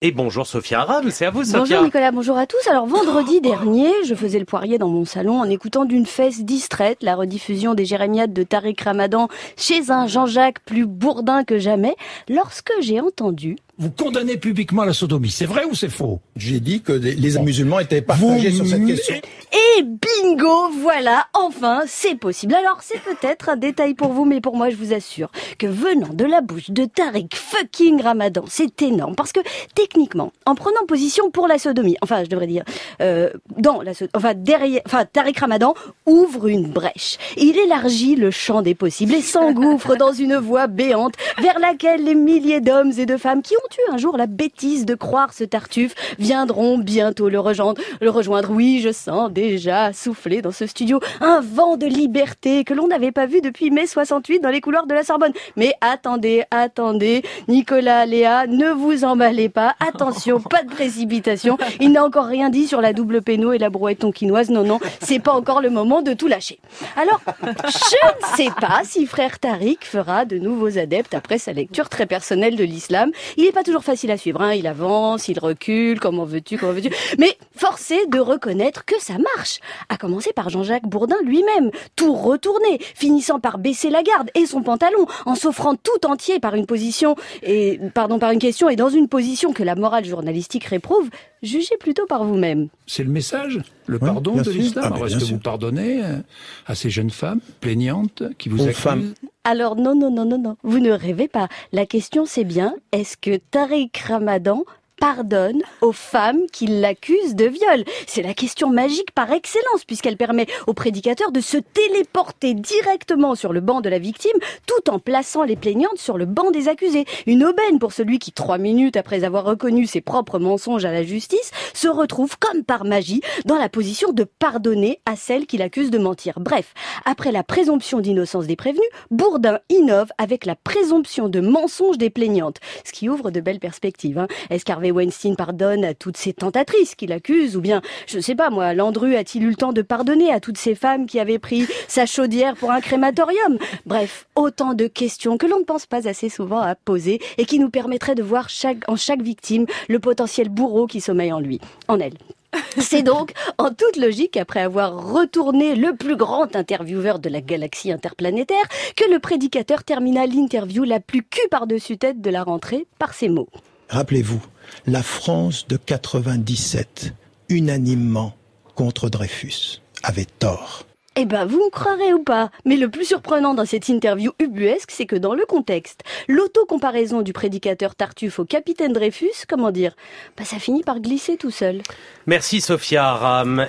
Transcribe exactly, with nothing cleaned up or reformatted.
Et bonjour Sophia Aram, c'est à vous Sophia. Bonjour Nicolas, bonjour à tous. Alors vendredi dernier, je faisais le poirier dans mon salon en écoutant d'une fesse distraite la rediffusion des Jérémiades de Tariq Ramadan chez un Jean-Jacques plus bourdin que jamais, lorsque j'ai entendu... Vous condamnez publiquement la sodomie, c'est vrai ou c'est faux? J'ai dit que les musulmans étaient partagés sur cette question. Et bingo, voilà, enfin, c'est possible. Alors, c'est peut-être un détail pour vous, mais pour moi, je vous assure que venant de la bouche de Tariq fucking Ramadan, c'est énorme. Parce que, techniquement, en prenant position pour la sodomie, enfin, je devrais dire, euh, dans la sodomie, enfin, derrière, enfin, Tariq Ramadan ouvre une brèche. Il élargit le champ des possibles et s'engouffre dans une voie béante vers laquelle les milliers d'hommes et de femmes qui ont eu un jour la bêtise de croire ce Tartuffe viendront bientôt le rejoindre. Le rejoindre, oui, je sens déjà souffler dans ce studio un vent de liberté que l'on n'avait pas vu depuis mai soixante-huit dans les couloirs de la Sorbonne. Mais attendez, attendez, Nicolas, Léa, ne vous emballez pas. Attention, pas de précipitation. Il n'a encore rien dit sur la double péno et la brouette tonkinoise. Non, non, c'est pas encore le moment de tout lâcher. Alors, je ne sais pas si frère Tariq fera de nouveaux adeptes après sa lecture très personnelle de l'islam. Il n'est pas toujours facile à suivre, hein. Il avance, il recule, comment veux-tu, comment veux-tu. Mais force est de reconnaître que ça marche. À commencer par Jean-Jacques Bourdin lui-même, tout retourné, finissant par baisser la garde et son pantalon, en s'offrant tout entier par une position, et, pardon, par une question et dans une position que la morale journalistique réprouve. Jugez plutôt par vous-même. C'est le message, le pardon oui, de l'islam. Ah, Alors, est-ce que sûr. vous pardonnez à ces jeunes femmes plaignantes qui vous Aux accusent femmes. Alors non, non, non, non, non, vous ne rêvez pas. La question c'est bien, est-ce que Tariq Ramadan pardonne aux femmes qui l'accusent de viol? C'est la question magique par excellence, puisqu'elle permet au prédicateur de se téléporter directement sur le banc de la victime, tout en plaçant les plaignantes sur le banc des accusés. Une aubaine pour celui qui, trois minutes après avoir reconnu ses propres mensonges à la justice, se retrouve comme par magie dans la position de pardonner à celle qui l'accuse de mentir. Bref, après la présomption d'innocence des prévenus, Bourdin innove avec la présomption de mensonge des plaignantes, ce qui ouvre de belles perspectives. Hein. Est-ce qu'Harvey Weinstein pardonne à toutes ces tentatrices qui l'accusent, ou bien, je sais pas moi, Landru a-t-il eu le temps de pardonner à toutes ces femmes qui avaient pris sa chaudière pour un crématorium? Bref, autant de questions que l'on ne pense pas assez souvent à poser et qui nous permettraient de voir chaque, en chaque victime le potentiel bourreau qui sommeille en lui, en elle. C'est donc, en toute logique, après avoir retourné le plus grand intervieweur de la galaxie interplanétaire, que le prédicateur termina l'interview la plus cul par-dessus tête de la rentrée par ces mots. Rappelez-vous, la France de quatre-vingt-dix-sept, unanimement contre Dreyfus, avait tort. Eh ben, vous me croirez ou pas, mais le plus surprenant dans cette interview ubuesque, c'est que dans le contexte, l'auto-comparaison du prédicateur Tartuffe au capitaine Dreyfus, comment dire, bah ça finit par glisser tout seul. Merci Sophia Aram.